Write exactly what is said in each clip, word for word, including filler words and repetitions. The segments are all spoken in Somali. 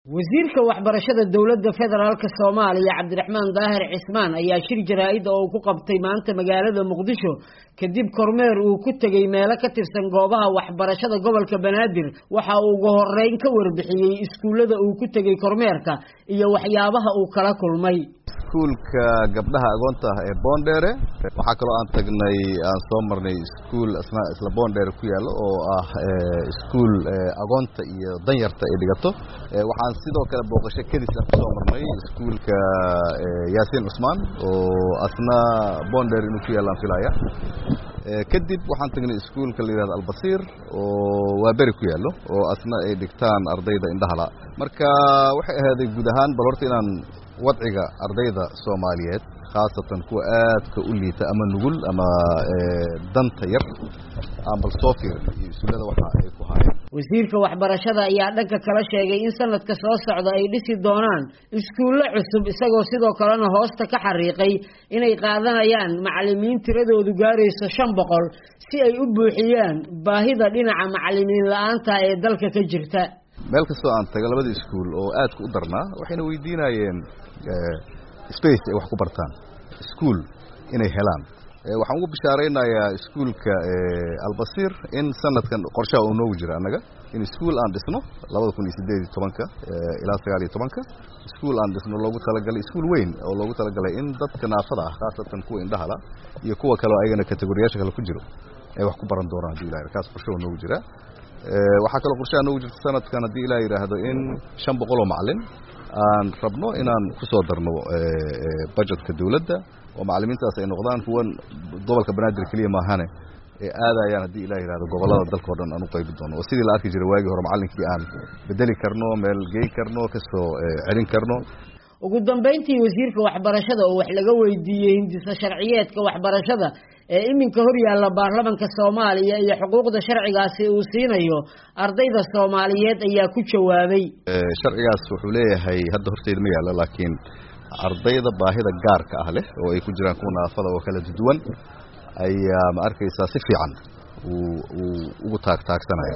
wasiirka waxbarashada dawladda federaalka Soomaaliya Cabdiraxmaan Daahir Cismaan ayaa shir jaraa'id oo ku qabtay maanta magaalada Muqdisho kadib kormeer uu ku tagay meelo ka tirsan goobaha waxbarashada gobolka Banaadir waxa uu ugu horeyn ka warbixiyay iskuulada uu ku tagay kormeerka iyo waxyaabaha uu kala kulmay iskuulka gabdhaha agoonta ah ee Boondere waxa kale oo aan tagnay aan soo marnay iskuul asna isla Boondere ku yaalo oo ah iskuul agoonta iyo danyarta ay dhigato waxaan sidoo kale booqasho kadis ah soo marnay iskuulka Yaasiin Usmaan oo asna Boondere inuu ku yaalo filaya kadib waxaan tagnay iskuulka la yiraahdo Albasiir oo waa bari ku yaalo oo asna ay dhigtaan ardayda indhaha marka waxay ahaaday guud ahaan bal horta inaan wadciga ardayda Soomaaliyeed khaasatan kuwa aadka u liita ama nugul ama danta yar aan bal soo fiirin iskuulada waxa ay ku hayaan wasiirka waxbarashada ayaa dhanka kala sheegay in sanadka soo socda ay dhisi doonaan iskuulo cusub isagoo sidoo kalena hoosta ka xariiqay inay qaadanayaan macallimiin tiradoodu gaarayso shan boqol si ay u buuxiyaan baahida dhinaca macallimiin la'aanta ee dalka ka jirta meel kastoo aan taga labada iskuul oo aad ku darnaa waxayna weydiinayeen space ay wax ku bartaan iskuul inay helaan waxaan ugu bishaareynayaa iskuulka Albasiir in sanadkan qorshaha uu noogu jira anaga in iskuul aan dhisno laba kun iyo siddeed iyo toban ilaa sagaal iyo toban iskuul aan dhisno loogu talagalay iskuul weyn oo loogu talagalay in dadka naafada ah khaasatan kuwa indhaha la iyo kuwa kale oo ayagana kategoriyaasha kale ku jiro ay wax ku baran doonaan hadii ilaahay kaas qorshaha noogu jira waxa kale qorshaha noogu jirta sanadkan hadii ilaahay yiraahdo in shan boqol oo macallin aan rabno inaan ku soo darno budgetka dawladda oo macallimiintaas ay noqdaan kuwan gobolka Banaadir kaliya ma ahane ee aadayaan hadii ilaahay yiraahdo gobolada dalka oo dhan aan u qaybi doono oo sidii la arki jiray waagi hore macallinkii aan bedeli karno meel geey karno ka soo celin karno ugu dambeyntii wasiirka waxbarashada oo wax laga weydiiyay hindisa sharciyeedka waxbarashada ee iminka hor yaalla baarlamaanka Soomaaliya iyo xuquuqda sharcigaasi uu siinayo ardayda Soomaaliyeed ayaa ku jawaabay sharcigaas wuxuu leeyahay hadda horteeda ma yaalo laakiin ardayda baahida gaarka ah leh oo ay ku jiraan kuwa naafada oo kala duwan ayaa ma arkaysaa si fiican uu ugu taag taagsanaya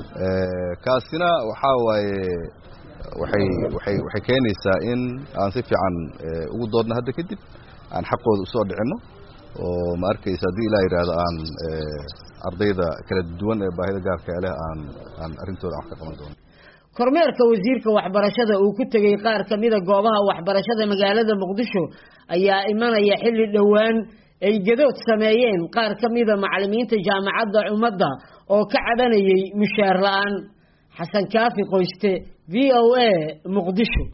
ee kaasina waxa waaye waxay waxay waxay keenaysaa in aan si fiican ugu doodno hadda kadib aan xaqooda u soo dhicino oo ma arkaysaa hadii ilaa yiraahdo aan ardayda kala duwan ee baahida gaarka ah leh aan aan arintooda wax ka qaban doono kormeerka wasiirka waxbarashada uu ku tagay qaar kamid ah goobaha waxbarashada magaalada Muqdisho ayaa imanaya xilli dhawaan ay gadood sameeyeen qaar kamid ah macallimiinta jaamacadda ummadda oo ka cabanayay mushaar la'aan xasan kaafi qoyste V O A Muqdisho.